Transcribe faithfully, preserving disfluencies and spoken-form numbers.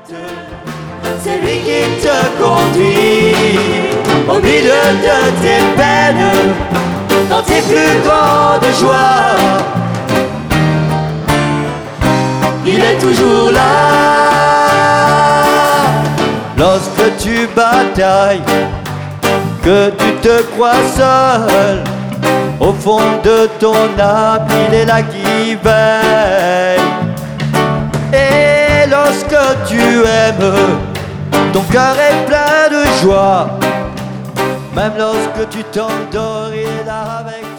C'est lui qui te conduit au milieu de tes peines, dans tes plus grandes joies. Il est toujours là. Lorsque tu batailles, que tu te crois seul, au fond de ton âme, il est là qui veille. Et lorsque tu aimes, ton cœur est plein de joie. Même lorsque tu t'endors, il est là avec